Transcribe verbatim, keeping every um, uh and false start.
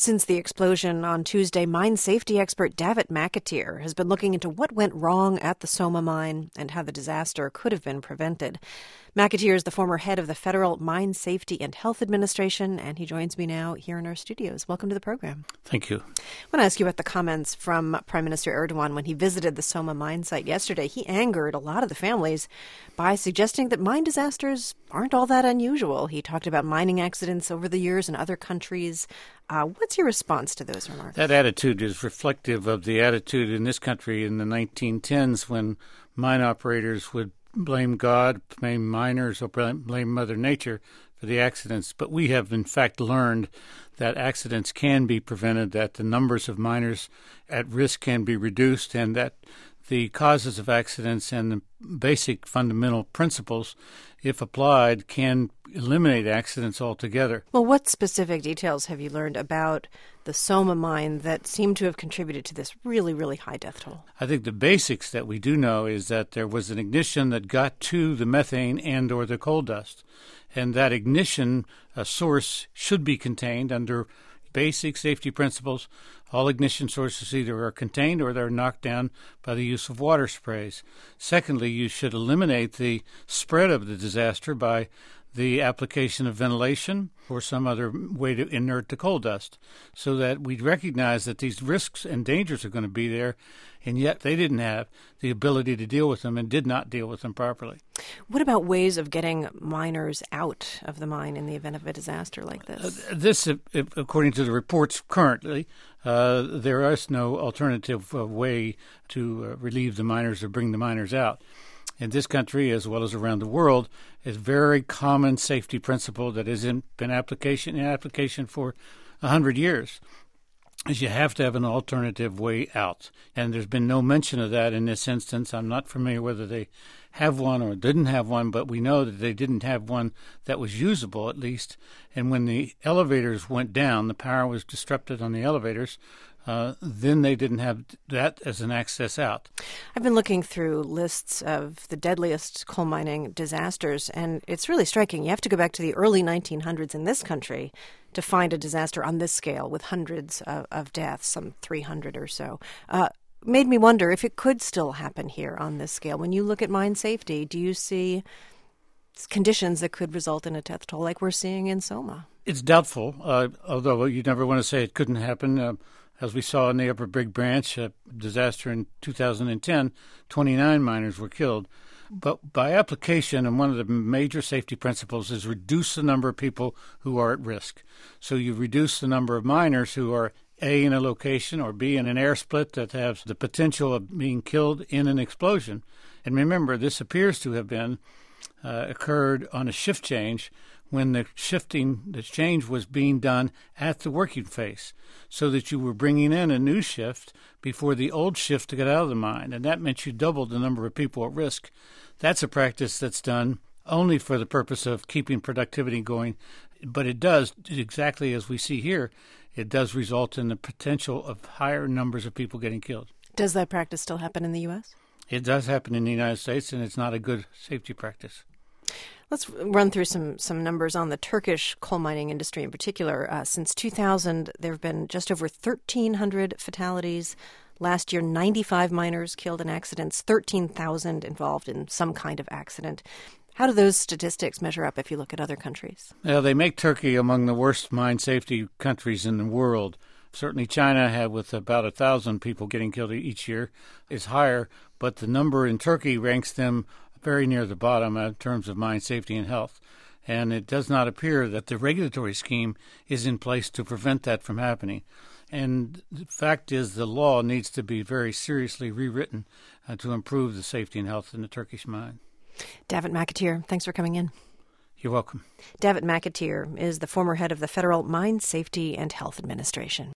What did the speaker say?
Since the explosion on Tuesday, mine safety expert Davitt McAteer has been looking into what went wrong at the Soma mine and how the disaster could have been prevented. McAteer is the former head of the Federal Mine Safety and Health Administration, and he joins me now here in our studios. Welcome to the program. Thank you. I want to ask you about the comments from Prime Minister Erdogan when he visited the Soma mine site yesterday. He angered a lot of the families by suggesting that mine disasters aren't all that unusual. He talked about mining accidents over the years in other countries. Uh, what's your response to those remarks? That attitude is reflective of the attitude in this country in the nineteen tens when mine operators would blame God, blame miners, or blame Mother Nature for the accidents. But we have, in fact, learned that accidents can be prevented, that the numbers of miners at risk can be reduced, and that the causes of accidents and the basic fundamental principles, if applied, can eliminate accidents altogether. Well, what specific details have you learned about the Soma mine that seem to have contributed to this really, really high death toll? I think the basics that we do know is that there was an ignition that got to the methane and or the coal dust, and that ignition uh, source should be contained under basic safety principles. All ignition sources either are contained or they're knocked down by the use of water sprays. Secondly, you should eliminate the spread of the disaster by the application of ventilation or some other way to inert the coal dust, so that we recognize that these risks and dangers are going to be there, and yet they didn't have the ability to deal with them and did not deal with them properly. What about ways of getting miners out of the mine in the event of a disaster like this? Uh, this, uh, according to the reports currently, uh, there is no alternative uh, way to uh, relieve the miners or bring the miners out. In this country, as well as around the world, is a very common safety principle that has been application in application for a hundred years. Is you have to have an alternative way out, and there's been no mention of that in this instance. I'm not familiar whether they have one or didn't have one, but we know that they didn't have one that was usable, at least. And when the elevators went down, the power was disrupted on the elevators. Uh, then they didn't have that as an access out. I've been looking through lists of the deadliest coal mining disasters, and it's really striking. You have to go back to the early nineteen hundreds in this country to find a disaster on this scale with hundreds of, of deaths, some three hundred or so. Uh, made me wonder if it could still happen here on this scale. When you look at mine safety, do you see conditions that could result in a death toll like we're seeing in Soma? It's doubtful, uh, although you never want to say it couldn't happen. Uh, As we saw in the Upper Big Branch uh, disaster in two thousand ten, twenty-nine miners were killed. But by application, and one of the major safety principles is reduce the number of people who are at risk. So you reduce the number of miners who are A, in a location, or B, in an air split that has the potential of being killed in an explosion. And remember, this appears to have been uh, occurred on a shift change when the shifting, the change was being done at the working phase, so that you were bringing in a new shift before the old shift to get out of the mine, and that meant you doubled the number of people at risk. That's a practice that's done only for the purpose of keeping productivity going, but it does, exactly as we see here, it does result in the potential of higher numbers of people getting killed. Does that practice still happen in the U S? It does happen in the United States, and it's not a good safety practice. Let's run through some, some numbers on the Turkish coal mining industry in particular. Uh, since two thousand, there have been just over thirteen hundred fatalities. Last year, ninety-five miners killed in accidents, thirteen thousand involved in some kind of accident. How do those statistics measure up if you look at other countries? Well, they make Turkey among the worst mine safety countries in the world. Certainly China, had with about a thousand people getting killed each year, is higher, but the number in Turkey ranks them very near the bottom in terms of mine safety and health. And it does not appear that the regulatory scheme is in place to prevent that from happening. And the fact is the law needs to be very seriously rewritten uh, to improve the safety and health in the Turkish mine. Davitt McAteer, thanks for coming in. You're welcome. Davitt McAteer is the former head of the Federal Mine Safety and Health Administration.